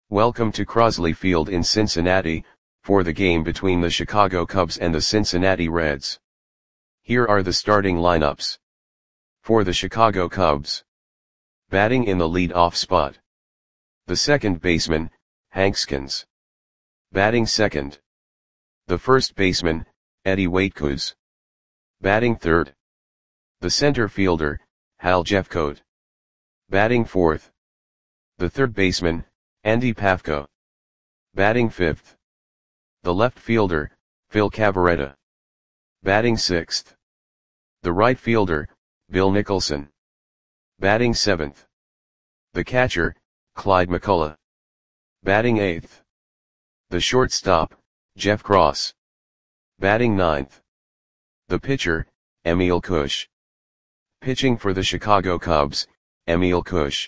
Welcome to Crosley Field in Cincinnati, for the game between the Chicago Cubs and the Cincinnati Reds. Here are the starting lineups. For the Chicago Cubs. Batting in the lead-off spot. The second baseman, Hank Skins. Batting second. The first baseman, Eddie Waitkus. Batting third. The center fielder, Hal Jeffcoat. Batting fourth. The third baseman, Andy Pafko. Batting fifth. The left fielder, Phil Cavarretta. Batting sixth. The right fielder, Bill Nicholson. Batting seventh. The catcher, Clyde McCullough. Batting eighth. The shortstop, Jeff Cross. Batting ninth. The pitcher, Emil Cush. Pitching for the Chicago Cubs, Emil Cush.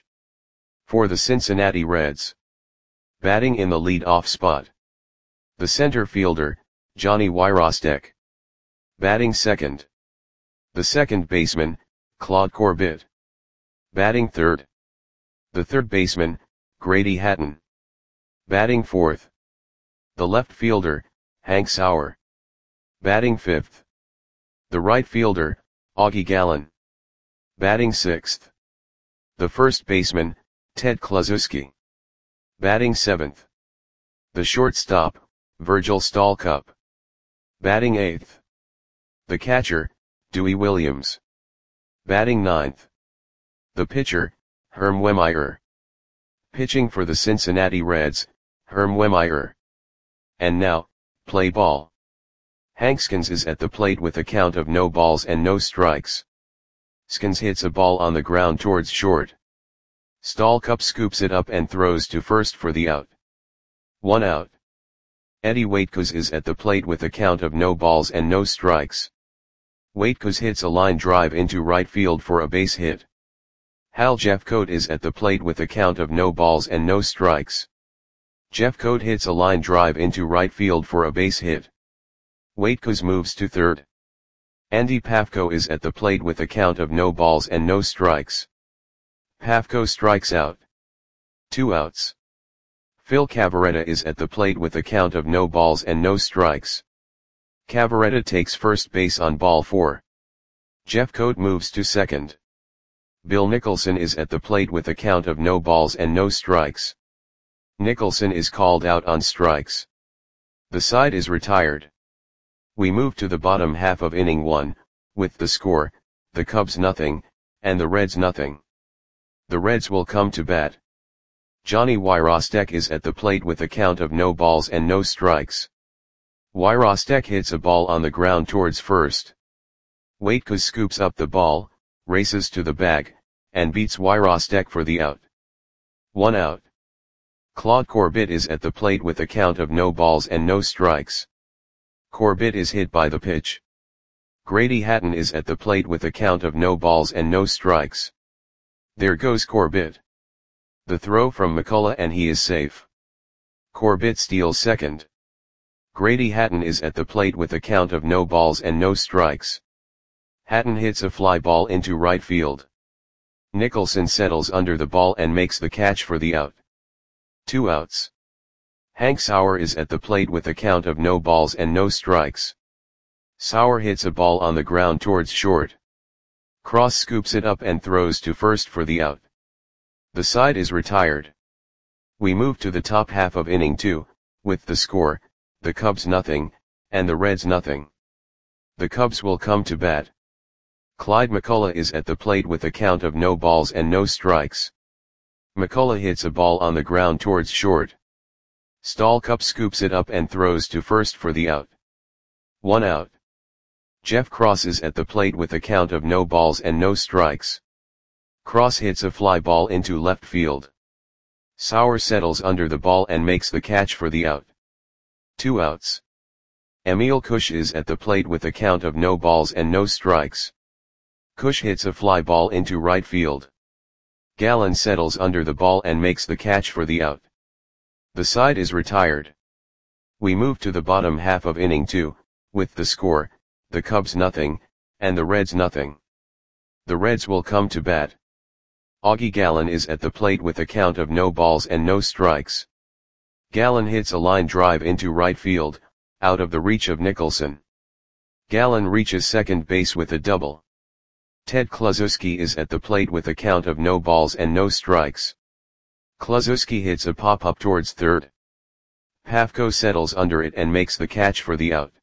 For the Cincinnati Reds. Batting in the lead-off spot. The center fielder, Johnny Wyrostek. Batting second. The second baseman, Claude Corbett. Batting third. The third baseman, Grady Hatton. Batting fourth. The left fielder, Hank Sauer. Batting fifth. The right fielder, Augie Gallen. Batting sixth. The first baseman, Ted Kluszewski. Batting seventh. The shortstop, Virgil Stalcup. Batting eighth. The catcher, Dewey Williams. Batting ninth. The pitcher, Herm Wehmeyer. Pitching for the Cincinnati Reds, Herm Wehmeyer. And now, play ball. Hank Skins is at the plate with a count of no balls and no strikes. Skins hits a ball on the ground towards short. Stalcup scoops it up and throws to first for the out. 1 out. Eddie Waitkus is at the plate with a count of no balls and no strikes. Waitkus hits a line drive into right field for a base hit. Hal Jeffcoat is at the plate with a count of no balls and no strikes. Jeffcoat hits a line drive into right field for a base hit. Waitkus moves to third. Andy Pafko is at the plate with a count of no balls and no strikes. Pafko strikes out. 2 outs. Phil Cavarretta is at the plate with a count of no balls and no strikes. Cavarretta takes first base on ball 4. Jeffcoat moves to second. Bill Nicholson is at the plate with a count of no balls and no strikes. Nicholson is called out on strikes. The side is retired. We move to the bottom half of inning 1, with the score, the Cubs nothing, and the Reds nothing. The Reds will come to bat. Johnny Wyrostek is at the plate with a count of no balls and no strikes. Wyrostek hits a ball on the ground towards first. Waitkus scoops up the ball, races to the bag, and beats Wyrostek for the out. 1 out. Claude Corbett is at the plate with a count of no balls and no strikes. Corbett is hit by the pitch. Grady Hatton is at the plate with a count of no balls and no strikes. There goes Corbett. The throw from McCullough and he is safe. Corbett steals second. Grady Hatton is at the plate with a count of no balls and no strikes. Hatton hits a fly ball into right field. Nicholson settles under the ball and makes the catch for the out. 2 outs. Hank Sauer is at the plate with a count of no balls and no strikes. Sauer hits a ball on the ground towards short. Cross scoops it up and throws to first for the out. The side is retired. We move to the top half of inning 2, with the score, the Cubs nothing, and the Reds nothing. The Cubs will come to bat. Clyde McCullough is at the plate with a count of no balls and no strikes. McCullough hits a ball on the ground towards short. Stalcup scoops it up and throws to first for the out. 1 out. Jeff Cross is at the plate with a count of no balls and no strikes. Cross hits a fly ball into left field. Sauer settles under the ball and makes the catch for the out. 2 outs. Emil Cush is at the plate with a count of no balls and no strikes. Cush hits a fly ball into right field. Gallen settles under the ball and makes the catch for the out. The side is retired. We move to the bottom half of inning 2, with the score, the Cubs nothing, and the Reds nothing. The Reds will come to bat. Augie Gallen is at the plate with a count of no balls and no strikes. Gallen hits a line drive into right field, out of the reach of Nicholson. Gallen reaches second base with a double. Ted Kluszewski is at the plate with a count of no balls and no strikes. Kluszewski hits a pop-up towards third. Pafko settles under it and makes the catch for the out.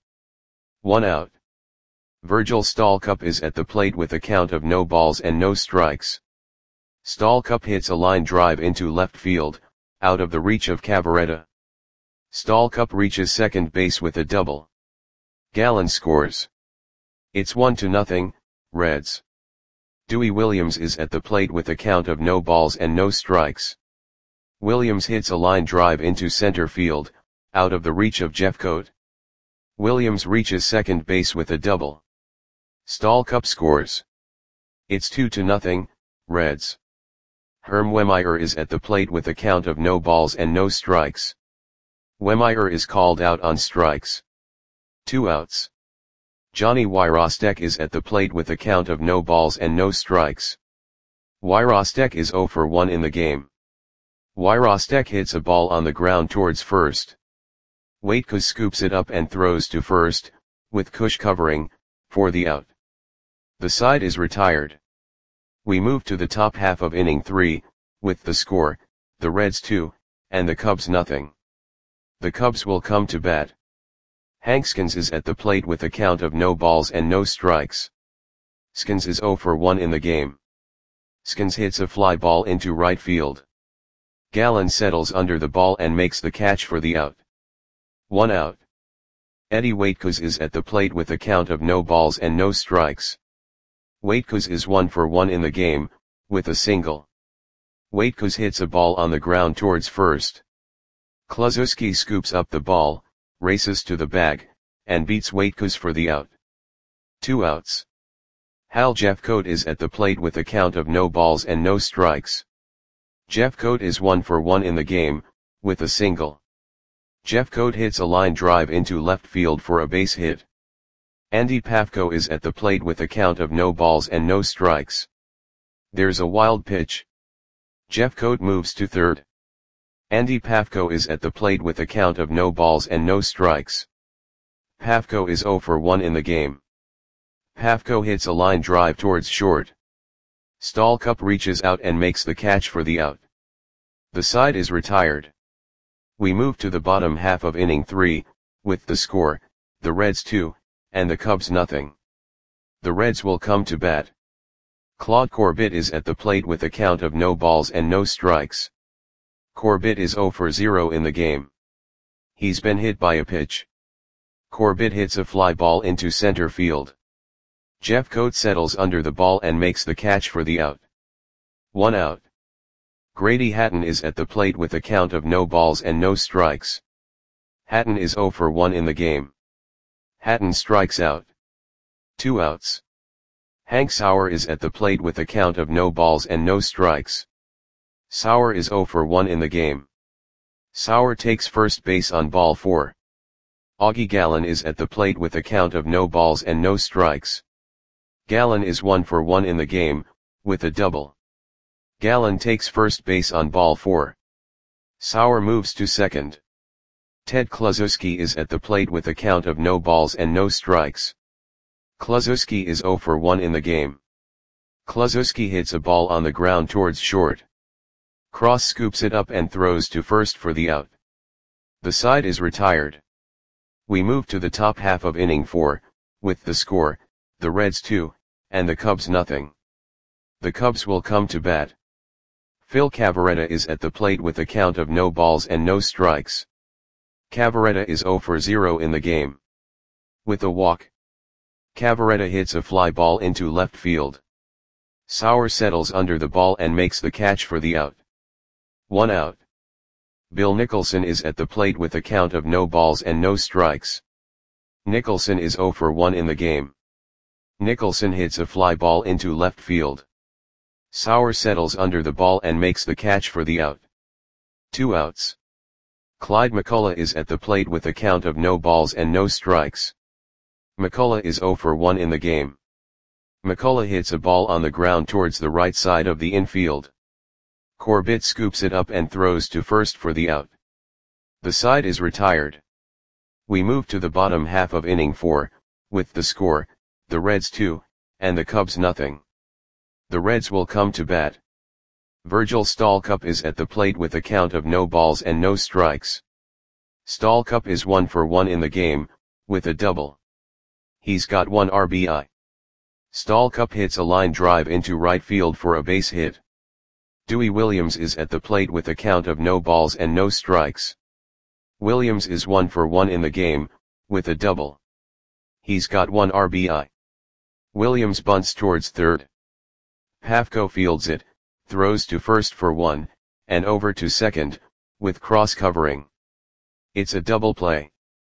1 out. Virgil Stalcup is at the plate with a count of no balls and no strikes. Stalcup hits a line drive into left field, out of the reach of Cavaretta. Stalcup reaches second base with a double. Gallen scores. It's 1-0, Reds. Dewey Williams is at the plate with a count of no balls and no strikes. Williams hits a line drive into center field, out of the reach of Jeffcoat. Williams reaches second base with a double. Stalcup scores. It's 2-0, Reds. Herm Wehmeyer is at the plate with a count of no balls and no strikes. Wehmeyer is called out on strikes. 2 outs. Johnny Wyrostek is at the plate with a count of no balls and no strikes. Wyrostek is 0 for 1 in the game. Wyrostek hits a ball on the ground towards first. Waitkus scoops it up and throws to first, with Kush covering, for the out. The side is retired. We move to the top half of inning 3, with the score, the Reds 2, and the Cubs nothing. The Cubs will come to bat. Hank Skins is at the plate with a count of no balls and no strikes. Skins is 0 for 1 in the game. Skins hits a fly ball into right field. Gallen settles under the ball and makes the catch for the out. 1 out. Eddie Waitkus is at the plate with a count of no balls and no strikes. Waitkus is 1 for 1 in the game, with a single. Waitkus hits a ball on the ground towards first. Kluszewski scoops up the ball, races to the bag, and beats Waitkus for the out. 2 outs. Hal Jeffcoat is at the plate with a count of no balls and no strikes. Jeffcoat is 1 for 1 in the game, with a single. Jeffcoat hits a line drive into left field for a base hit. Andy Pafko is at the plate with a count of no balls and no strikes. There's a wild pitch. Jeffcoat moves to third. Andy Pafko is at the plate with a count of no balls and no strikes. Pafko is 0 for 1 in the game. Pafko hits a line drive towards short. Stalcup reaches out and makes the catch for the out. The side is retired. We move to the bottom half of inning 3, with the score, the Reds 2, and the Cubs nothing. The Reds will come to bat. Claude Corbett is at the plate with a count of no balls and no strikes. Corbett is 0 for 0 in the game. He's been hit by a pitch. Corbett hits a fly ball into center field. Jeffcoat settles under the ball and makes the catch for the out. 1 out. Grady Hatton is at the plate with a count of no balls and no strikes. Hatton is 0 for 1 in the game. Hatton strikes out. 2 outs. Hank Sauer is at the plate with a count of no balls and no strikes. Sauer is 0 for 1 in the game. Sauer takes first base on ball 4. Augie Gallen is at the plate with a count of no balls and no strikes. Gallen is 1 for 1 in the game, with a double. Gallen takes first base on ball 4. Sauer moves to second. Ted Kluszewski is at the plate with a count of no balls and no strikes. Kluszewski is 0 for 1 in the game. Kluszewski hits a ball on the ground towards short. Cross scoops it up and throws to first for the out. The side is retired. We move to the top half of inning 4, with the score, the Reds 2, and the Cubs nothing. The Cubs will come to bat. Phil Cavaretta is at the plate with a count of no balls and no strikes. Cavaretta is 0 for 0 in the game. With a walk. Cavaretta hits a fly ball into left field. Sauer settles under the ball and makes the catch for the out. 1 out. Bill Nicholson is at the plate with a count of no balls and no strikes. Nicholson is 0 for 1 in the game. Nicholson hits a fly ball into left field. Sauer settles under the ball and makes the catch for the out. 2 outs. Clyde McCullough is at the plate with a count of no balls and no strikes. McCullough is 0 for 1 in the game. McCullough hits a ball on the ground towards the right side of the infield. Corbett scoops it up and throws to first for the out. The side is retired. We move to the bottom half of inning 4, with the score, the Reds 2, and the Cubs nothing. The Reds will come to bat. Virgil Stalcup is at the plate with a count of no balls and no strikes. Stalcup is 1 for 1 in the game, with a double. He's got 1 RBI. Stalcup hits a line drive into right field for a base hit. Dewey Williams is at the plate with a count of no balls and no strikes. Williams is 1 for 1 in the game, with a double. He's got 1 RBI. Williams bunts towards third. Pafko fields it, throws to first for 1, and over to second, with cross covering. It's a double play.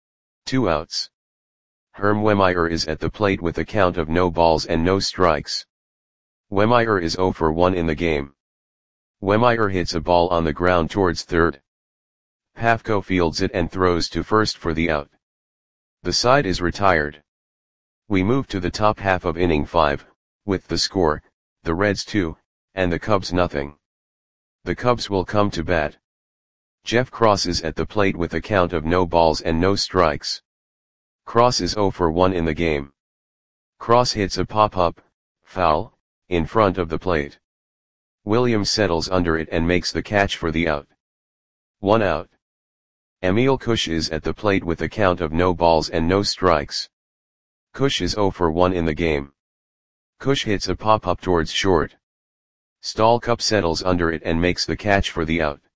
2 outs. Herm Wehmeyer is at the plate with a count of no balls and no strikes. Wehmeyer is 0 for 1 in the game. Wehmeyer hits a ball on the ground towards third. Pafko fields it and throws to first for the out. The side is retired. We move to the top half of inning 5, with the score, the Reds 2, and the Cubs nothing. The Cubs will come to bat. Jeff Cross is at the plate with a count of no balls and no strikes. Cross is 0 for 1 in the game. Cross hits a pop-up, foul, in front of the plate. Williams settles under it and makes the catch for the out. 1 out. Emil Kush is at the plate with a count of no balls and no strikes. Kush is 0 for 1 in the game. Kush hits a pop-up towards short. Stalcup settles under it and makes the catch for the out.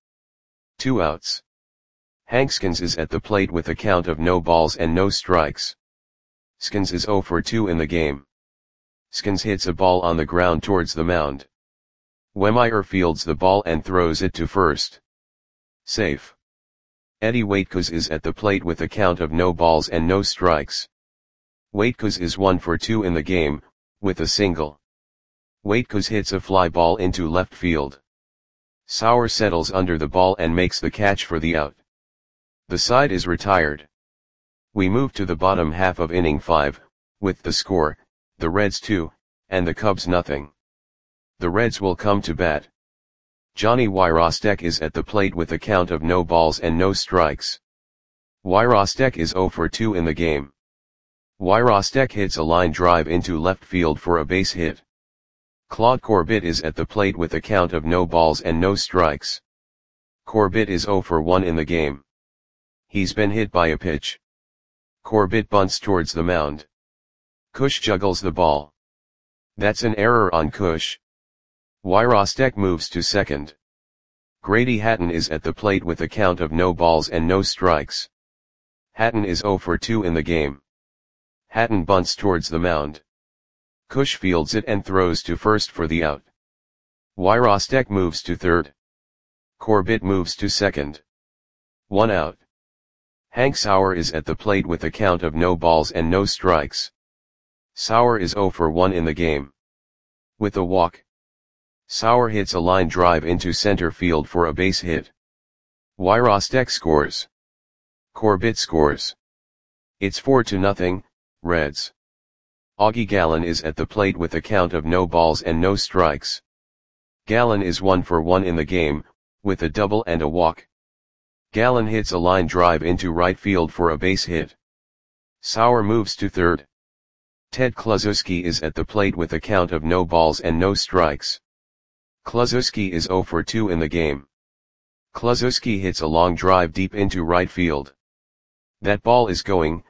2 outs. Hank Skins is at the plate with a count of no balls and no strikes. Skins is 0 for 2 in the game. Skins hits a ball on the ground towards the mound. Wehmeyer fields the ball and throws it to first. Safe. Eddie Waitkos is at the plate with a count of no balls and no strikes. Waitkos is 1 for 2 in the game, with a single. Waitkos hits a fly ball into left field. Sauer settles under the ball and makes the catch for the out. The side is retired. We move to the bottom half of inning 5, with the score, the Reds 2, and the Cubs nothing. The Reds will come to bat. Johnny Wyrostek is at the plate with a count of no balls and no strikes. Wyrostek is 0 for 2 in the game. Wyrostek hits a line drive into left field for a base hit. Claude Corbett is at the plate with a count of no balls and no strikes. Corbett is 0 for 1 in the game. He's been hit by a pitch. Corbett bunts towards the mound. Kush juggles the ball. That's an error on Kush. Wyrostek moves to second. Grady Hatton is at the plate with a count of no balls and no strikes. Hatton is 0 for 2 in the game. Hatton bunts towards the mound. Kush fields it and throws to first for the out. Wyrostek moves to third. Corbett moves to second. 1 out. Hank Sauer is at the plate with a count of no balls and no strikes. Sauer is 0 for 1 in the game. With a walk. Sauer hits a line drive into center field for a base hit. Wyrostek scores. Corbett scores. It's 4-0, Reds. Augie Gallen is at the plate with a count of no balls and no strikes. Gallen is 1 for 1 in the game, with a double and a walk. Gallen hits a line drive into right field for a base hit. Sauer moves to third. Ted Kluszewski is at the plate with a count of no balls and no strikes. Kluszewski is 0 for 2 in the game. Kluszewski hits a long drive deep into right field. That ball is gone.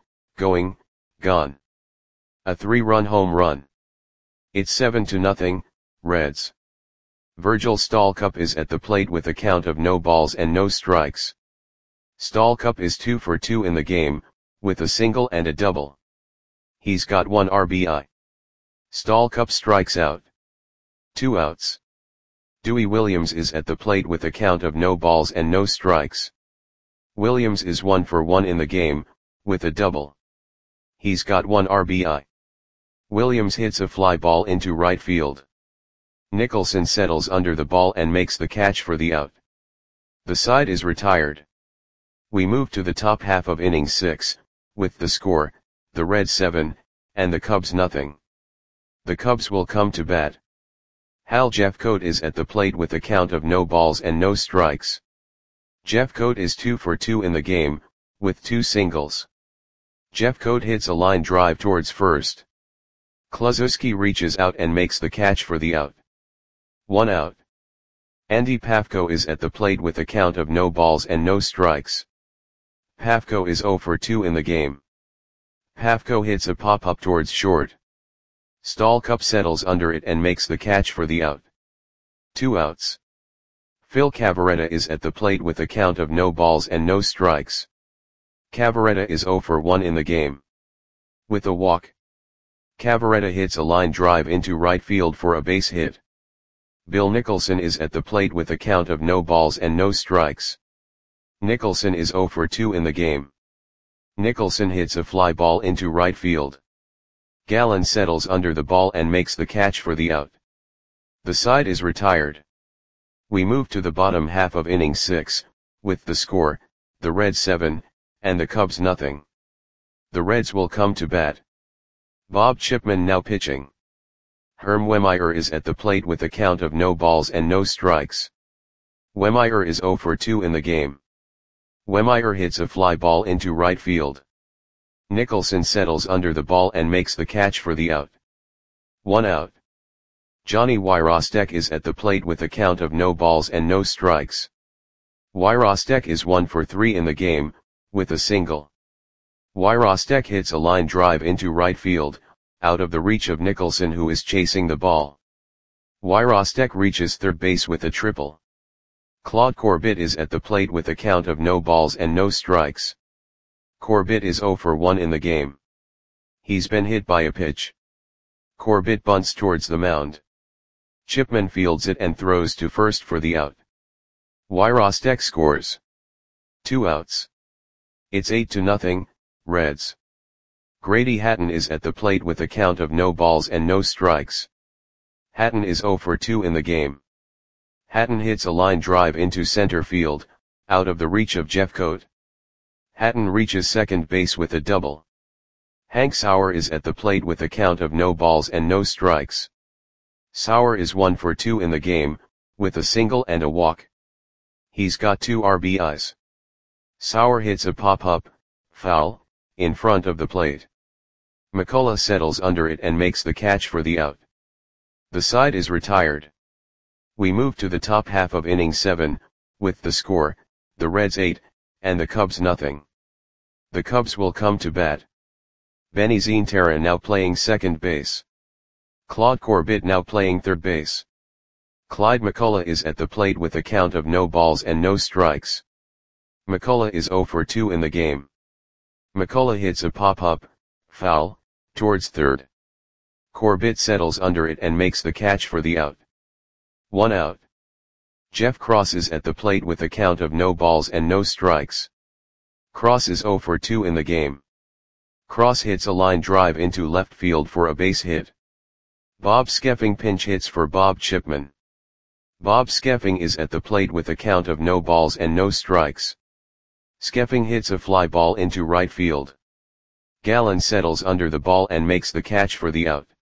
A 3-run home run. It's 7-0, Reds. Virgil Stalcup is at the plate with a count of no balls and no strikes. Stalcup is 2 for 2 in the game, with a single and a double. He's got 1 RBI. Stalcup strikes out. 2 outs. Dewey Williams is at the plate with a count of no balls and no strikes. Williams is 1 for 1 in the game, with a double. He's got 1 RBI. Williams hits a fly ball into right field. Nicholson settles under the ball and makes the catch for the out. The side is retired. We move to the top half of inning 6, with the score, the Reds 7, and the Cubs nothing. The Cubs will come to bat. Hal Jeffcoat is at the plate with a count of no balls and no strikes. Jeffcoat is 2 for 2 in the game, with 2 singles. Jeffcoat hits a line drive towards first. Kluszewski reaches out and makes the catch for the out. 1 out. Andy Pafko is at the plate with a count of no balls and no strikes. Pafko is 0 for 2 in the game. Pafko hits a pop-up towards short. Stalcup settles under it and makes the catch for the out. 2 outs. Phil Cavarretta is at the plate with a count of no balls and no strikes. Cavarretta is 0 for 1 in the game. With a walk, Cavarretta hits a line drive into right field for a base hit. Bill Nicholson is at the plate with a count of no balls and no strikes. Nicholson is 0 for 2 in the game. Nicholson hits a fly ball into right field. Gallen settles under the ball and makes the catch for the out. The side is retired. We move to the bottom half of inning 6, with the score, the Reds 7, and the Cubs nothing. The Reds will come to bat. Bob Chipman now pitching. Herm Wehmeyer is at the plate with a count of no balls and no strikes. Wehmeyer is 0 for 2 in the game. Wehmeyer hits a fly ball into right field. Nicholson settles under the ball and makes the catch for the out. 1 out. Johnny Wyrostek is at the plate with a count of no balls and no strikes. Wyrostek is 1 for 3 in the game, with a single. Wyrostek hits a line drive into right field, out of the reach of Nicholson who is chasing the ball. Wyrostek reaches third base with a triple. Claude Corbett is at the plate with a count of no balls and no strikes. Corbett is 0 for 1 in the game. He's been hit by a pitch. Corbett bunts towards the mound. Chipman fields it and throws to first for the out. Wyrostek scores. 2 outs. It's 8-0, Reds. Grady Hatton is at the plate with a count of no balls and no strikes. Hatton is 0 for 2 in the game. Hatton hits a line drive into center field, out of the reach of Jeffcoat. Hatton reaches second base with a double. Hank Sauer is at the plate with a count of no balls and no strikes. Sauer is 1 for 2 in the game, with a single and a walk. He's got 2 RBIs. Sauer hits a pop-up, foul, in front of the plate. McCullough settles under it and makes the catch for the out. The side is retired. We move to the top half of inning 7, with the score, the Reds 8, and the Cubs nothing. The Cubs will come to bat. Benny Zientara now playing second base. Claude Corbett now playing third base. Clyde McCullough is at the plate with a count of no balls and no strikes. McCullough is 0 for 2 in the game. McCullough hits a pop-up, foul, towards third. Corbett settles under it and makes the catch for the out. 1 out. Jeff Cross is at the plate with a count of no balls and no strikes. Cross is 0 for 2 in the game. Cross hits a line drive into left field for a base hit. Bob Skeffing pinch hits for Bob Chipman. Bob Skeffing is at the plate with a count of no balls and no strikes. Skeffing hits a fly ball into right field. Gallen settles under the ball and makes the catch for the out.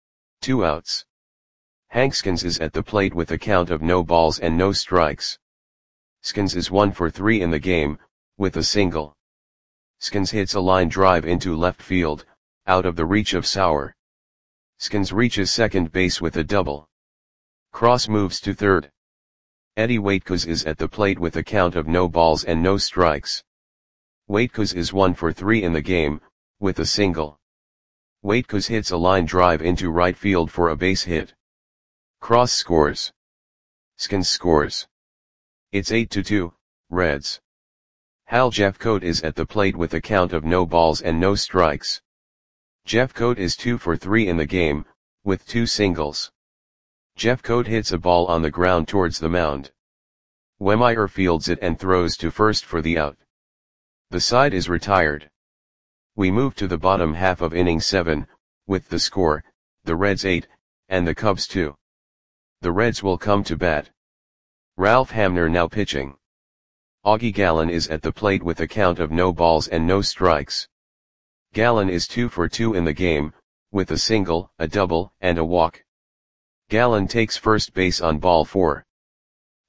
2 outs. Hank Skins is at the plate with a count of no balls and no strikes. Skins is 1 for 3 in the game, with a single. Skins hits a line drive into left field, out of the reach of Sauer. Skins reaches second base with a double. Cross moves to third. Eddie Waitkos is at the plate with a count of no balls and no strikes. Waitkos is 1 for 3 in the game, with a single. Waitkos hits a line drive into right field for a base hit. Cross scores. Skins scores. It's 8-2, Reds. Hal Jeffcoat is at the plate with a count of no balls and no strikes. Jeffcoat is 2 for 3 in the game, with 2 singles. Jeffcoat hits a ball on the ground towards the mound. Wehmeyer fields it and throws to first for the out. The side is retired. We move to the bottom half of inning 7, with the score, the Reds 8, and the Cubs 2. The Reds will come to bat. Ralph Hamner now pitching. Augie Gallen is at the plate with a count of no balls and no strikes. Gallen is 2 for 2 in the game, with a single, a double, and a walk. Gallen takes first base on ball 4.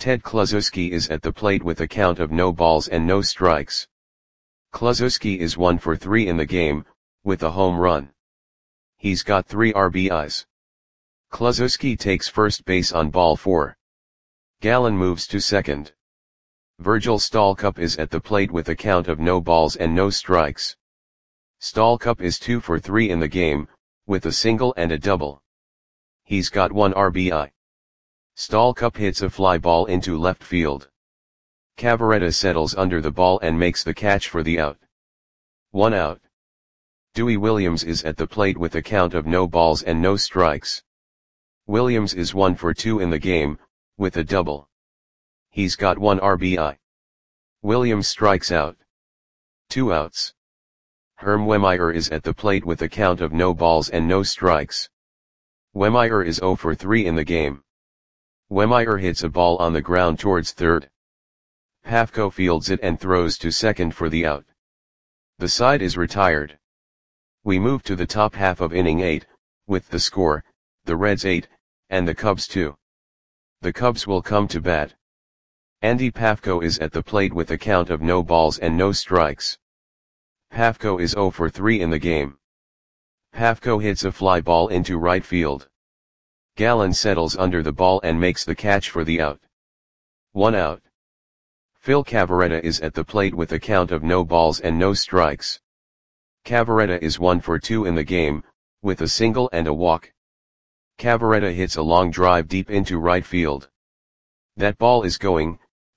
Ted Kluszewski is at the plate with a count of no balls and no strikes. Kluszewski is 1 for 3 in the game, with a home run. He's got 3 RBIs. Kluszewski takes first base on ball 4. Gallen moves to second. Virgil Stalcup is at the plate with a count of no balls and no strikes. Stalcup is 2 for 3 in the game, with a single and a double. He's got 1 RBI. Stalcup hits a fly ball into left field. Cavarretta settles under the ball and makes the catch for the out. 1 out. Dewey Williams is at the plate with a count of no balls and no strikes. Williams is 1 for 2 in the game, with a double. He's got 1 RBI. Williams strikes out. 2 outs. Herm Wehmeyer is at the plate with a count of no balls and no strikes. Wehmeyer is 0 for 3 in the game. Wehmeyer hits a ball on the ground towards third. Pafko fields it and throws to second for the out. The side is retired. We move to the top half of inning 8, with the score, the Reds 8, and the Cubs 2. The Cubs will come to bat. Andy Pafko is at the plate with a count of no balls and no strikes. Pafko is 0 for 3 in the game. Pafko hits a fly ball into right field. Gallen settles under the ball and makes the catch for the out. 1 out. Phil Cavarretta is at the plate with a count of no balls and no strikes. Cavarretta is 1 for 2 in the game, with a single and a walk. Cavarretta hits a long drive deep into right field. That ball is gone.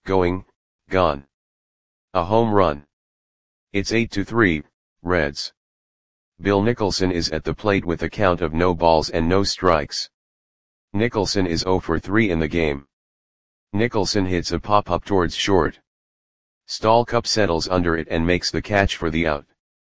A home run. It's 8-3, Reds. Bill Nicholson is at the plate with a count of no balls and no strikes. Nicholson is 0 for 3 in the game. Nicholson hits a pop-up towards short. Stalcup settles under it and makes the catch for the out.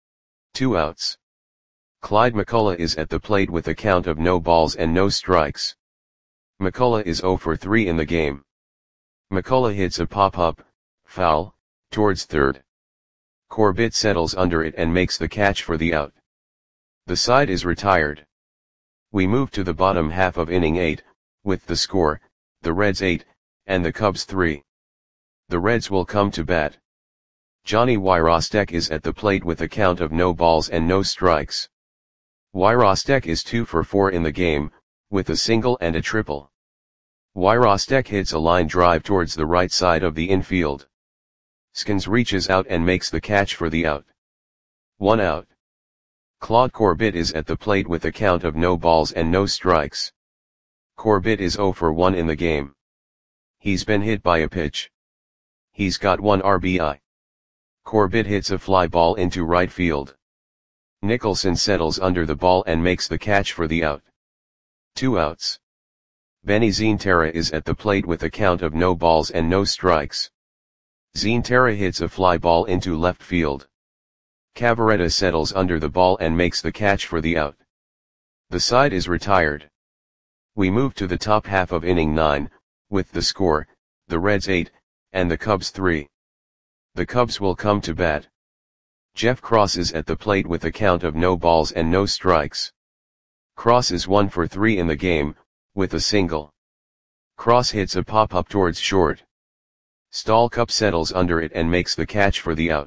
2 outs. Clyde McCullough is at the plate with a count of no balls and no strikes. McCullough is 0 for 3 in the game. McCullough hits a pop-up, foul, towards third. Corbett settles under it and makes the catch for the out. The side is retired. We move to the bottom half of inning 8, with the score, the Reds 8, and the Cubs 3. The Reds will come to bat. Johnny Wyrostek is at the plate with a count of no balls and no strikes. Wyrostek is 2 for 4 in the game, with a single and a triple. Wyrostek hits a line drive towards the right side of the infield. Skins reaches out and makes the catch for the out. 1 out. Claude Corbett is at the plate with a count of no balls and no strikes. Corbett is 0 for 1 in the game. He's been hit by a pitch. He's got 1 RBI. Corbett hits a fly ball into right field. Nicholson settles under the ball and makes the catch for the out. 2 outs. Benny Zienterra is at the plate with a count of no balls and no strikes. Zienterra hits a fly ball into left field. Cavarretta settles under the ball and makes the catch for the out. The side is retired. We move to the top half of inning 9, with the score, the Reds 8, and the Cubs 3. The Cubs will come to bat. Jeff Cross is at the plate with a count of no balls and no strikes. Cross is 1 for 3 in the game, with a single. Cross hits a pop-up towards short. Stalcup settles under it and makes the catch for the out.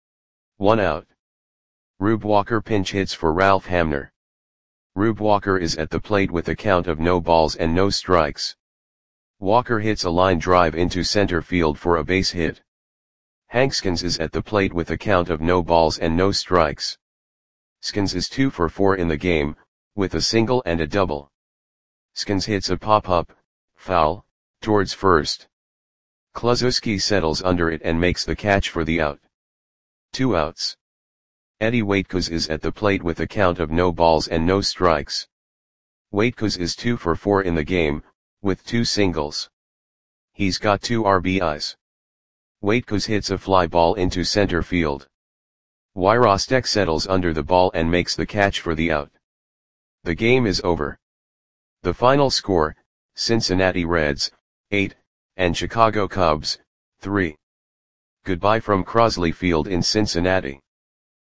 1 out. Rube Walker pinch hits for Ralph Hamner. Rube Walker is at the plate with a count of no balls and no strikes. Walker hits a line drive into center field for a base hit. Hank Skins is at the plate with a count of no balls and no strikes. Skins is 2 for 4 in the game, with a single and a double. Skins hits a pop-up, foul, towards first. Kluszewski settles under it and makes the catch for the out. 2 outs. Eddie Waitkos is at the plate with a count of no balls and no strikes. Waitkos is 2 for 4 in the game, with 2 singles. He's got 2 RBIs. Waitkos hits a fly ball into center field. Wyrostek settles under the ball and makes the catch for the out. The game is over. The final score, Cincinnati Reds, 8, and Chicago Cubs, 3. Goodbye from Crosley Field in Cincinnati.